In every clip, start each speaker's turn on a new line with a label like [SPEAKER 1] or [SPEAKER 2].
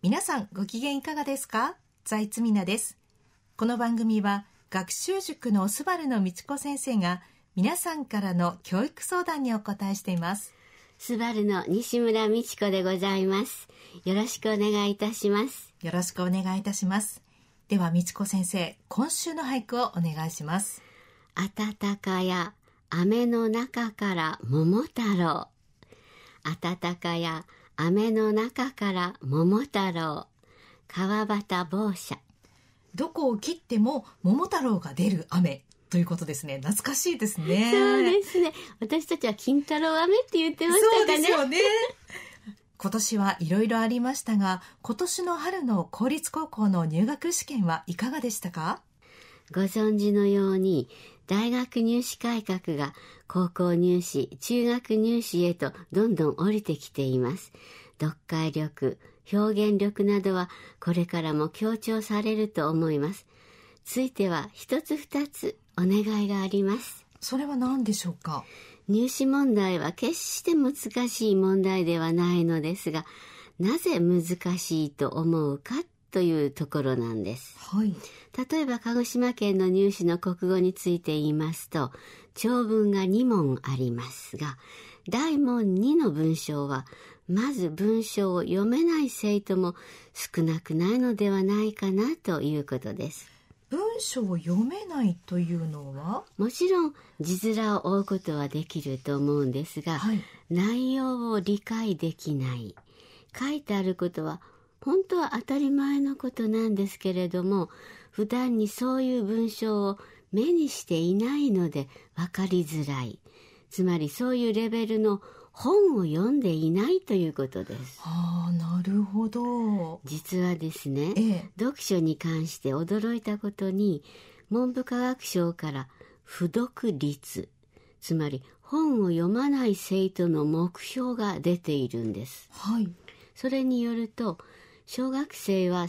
[SPEAKER 1] 皆さんご機嫌いかがですか？財津美奈です。この番組は学習塾のスバルの道子先生が皆さんからの教育相談にお答えしています。
[SPEAKER 2] スバルの西村美智子でございます。よろしくお願いいたします。
[SPEAKER 1] よろしくお願いいたします。では道子先生、今週の俳句をお願いします。
[SPEAKER 2] 暖かや雨の中から桃太郎。暖かや雨の中から桃太郎。川端坊舎。
[SPEAKER 1] どこを切っても桃太郎が出る雨ということですね。懐かしいですね。
[SPEAKER 2] そうですね。私たちは金太郎飴って言ってましたかね。
[SPEAKER 1] そうですよね。今年はいろいろありましたが、今年の春の公立高校の入学試験はいかがでしたか？
[SPEAKER 2] ご存知のように、大学入試改革が高校入試、中学入試へとどんどん降りてきています。読解力、表現力などはこれからも強調されると思います。ついては一つ二つお願いがあります。
[SPEAKER 1] それは何でしょうか？
[SPEAKER 2] 入試問題は決して難しい問題ではないのですが、なぜ難しいと思うかというところなんです。
[SPEAKER 1] はい。
[SPEAKER 2] 例えば鹿児島県の入試の国語について言いますと、長文が2問ありますが、大問2の文章はまず文章を読めない生徒も少なくないのではないかなということです。
[SPEAKER 1] 文章を読めないというのは？
[SPEAKER 2] もちろん字面を追うことはできると思うんですが、
[SPEAKER 1] はい、
[SPEAKER 2] 内容を理解できない。書いてあることは本当は当たり前のことなんですけれども、普段にそういう文章を目にしていないので分かりづらい。つまりそういうレベルの本を読んでいないということです。
[SPEAKER 1] なるほど。
[SPEAKER 2] 実はですね、読書に関して驚いたことに、文部科学省から不読率、つまり本を読まない生徒の目標が出ているんです。
[SPEAKER 1] はい。
[SPEAKER 2] それによると、小学生は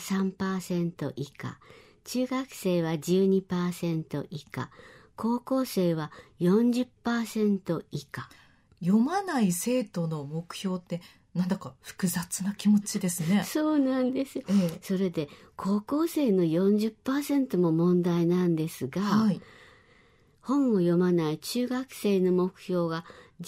[SPEAKER 2] 3% 以下、中学生は 12% 以下、高校生は 40% 以下。
[SPEAKER 1] 読まない生徒の目標ってなんだか複雑な気持ちですね。
[SPEAKER 2] そうなんです。それで高校生の 40% も問題なんですが、はい、本を読まない中学生の目標が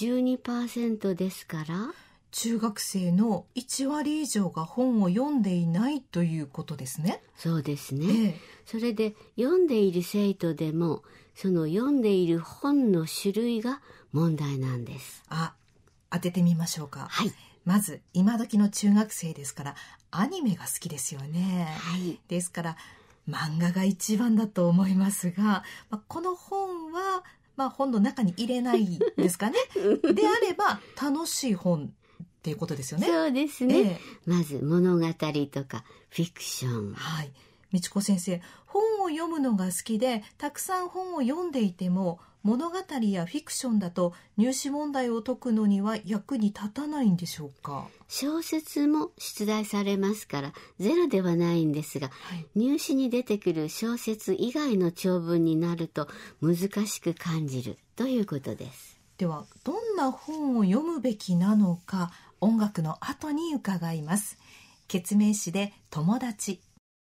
[SPEAKER 2] 12% ですから、
[SPEAKER 1] 中学生の1割以上が本を読んでいないということですね。
[SPEAKER 2] そうですね。それで読んでいる生徒でもその読んでいる本の種類が問題なんです。
[SPEAKER 1] 当ててみましょうか。
[SPEAKER 2] はい。
[SPEAKER 1] まず今時の中学生ですからアニメが好きですよね。
[SPEAKER 2] はい。
[SPEAKER 1] ですから漫画が一番だと思いますが、この本は、本の中に入れないですかね。であれば楽しい本っていうことですよね。
[SPEAKER 2] そうですね。まず物語とかフィクション。
[SPEAKER 1] はい。道子先生、本を読むのが好きでたくさん本を読んでいても物語やフィクションだと入試問題を解くのには役に立たないんでしょうか？
[SPEAKER 2] 小説も出題されますからゼロではないんですが、入試に出てくる小説以外の長文になると難しく感じるということです。
[SPEAKER 1] ではどんな本を読むべきなのか、音楽の後に伺います。ケ名詞で友達。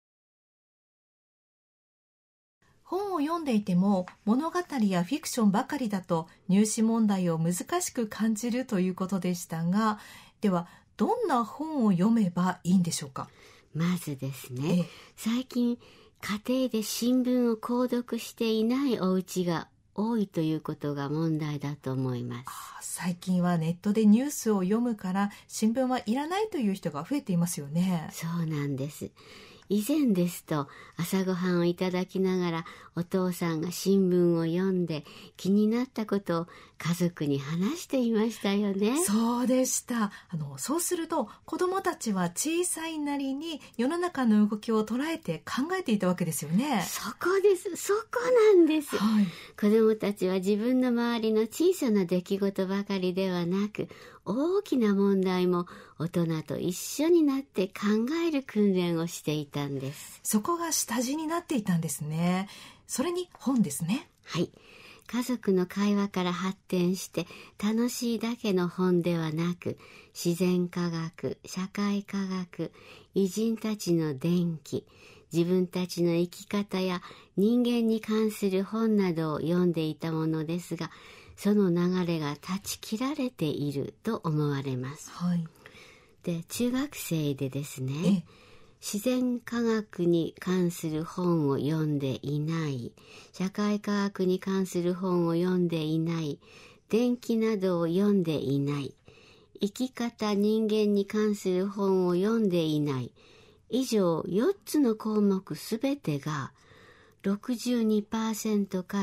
[SPEAKER 1] 本を読んでいても物語やフィクションばかりだと入試問題を難しく感じるということでしたが、ではどんな本を読めばいいんでしょうか？
[SPEAKER 2] まずですね、最近家庭で新聞を購読していないお家が多いということが問題だと思います。
[SPEAKER 1] 最近はネットでニュースを読むから新聞はいらないという人が増えていますよね。
[SPEAKER 2] そうなんです。以前ですと朝ごはんをいただきながらお父さんが新聞を読んで気になったことを家族に話していましたよね。
[SPEAKER 1] そうでした。そうすると子どもたちは小さいなりに世の中の動きを捉えて考えていたわけですよね。
[SPEAKER 2] そこです。そこなんです、
[SPEAKER 1] はい、
[SPEAKER 2] 子どもたちは自分の周りの小さな出来事ばかりではなく、大きな問題も大人と一緒になって考える訓練をしていたんです。
[SPEAKER 1] そこが下地になっていたんですね。それに本ですね。
[SPEAKER 2] はい。 家族の会話から発展して楽しいだけの本ではなく、自然科学、社会科学、偉人たちの伝記、自分たちの生き方や人間に関する本などを読んでいたものですが、その流れが断ち切られていると思われます。
[SPEAKER 1] はい。
[SPEAKER 2] で、中学生でですね、自然科学に関する本を読んでいない、社会科学に関する本を読んでいない、伝記などを読んでいない、生き方人間に関する本を読んでいない、以上4つの項目すべてが 62% から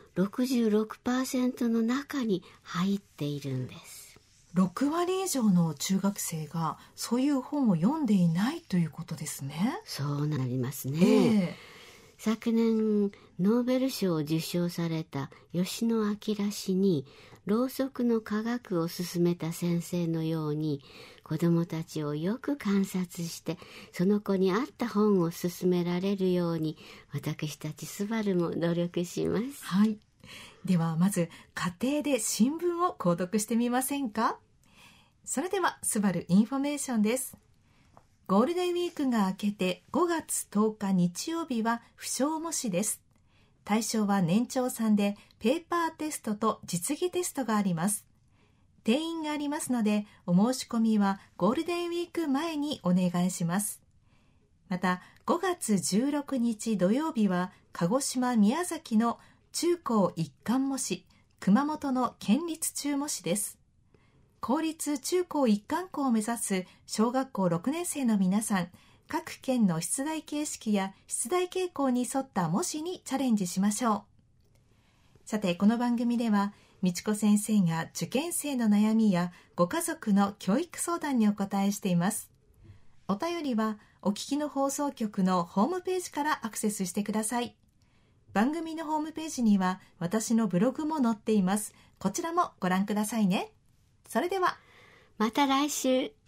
[SPEAKER 2] 66% の中に入っているんです。
[SPEAKER 1] 6割以上の中学生がそういう本を読んでいないということですね。
[SPEAKER 2] そうなりますね。昨年ノーベル賞を受賞された吉野彰氏にろうそくの科学を進めた先生のように、子どもたちをよく観察してその子に合った本を勧められるように、私たちスバルも努力します。
[SPEAKER 1] はい。ではまず家庭で新聞を購読してみませんか。それではスバルインフォメーションです。ゴールデンウィークが明けて5月10日日曜日は不詳模試です。対象は年長さんで、ペーパーテストと実技テストがあります。定員がありますので、お申し込みはゴールデンウィーク前にお願いします。また5月16日土曜日は鹿児島宮崎の中高一貫模試、熊本の県立中模試です。公立中高一貫校を目指す小学校6年生の皆さん、各県の出題形式や出題傾向に沿った模試にチャレンジしましょう。さて、この番組では美智子先生が受験生の悩みやご家族の教育相談にお答えしています。お便りはお聞きの放送局のホームページからアクセスしてください。番組のホームページには私のブログも載っています。こちらもご覧くださいね。それでは
[SPEAKER 2] また来週。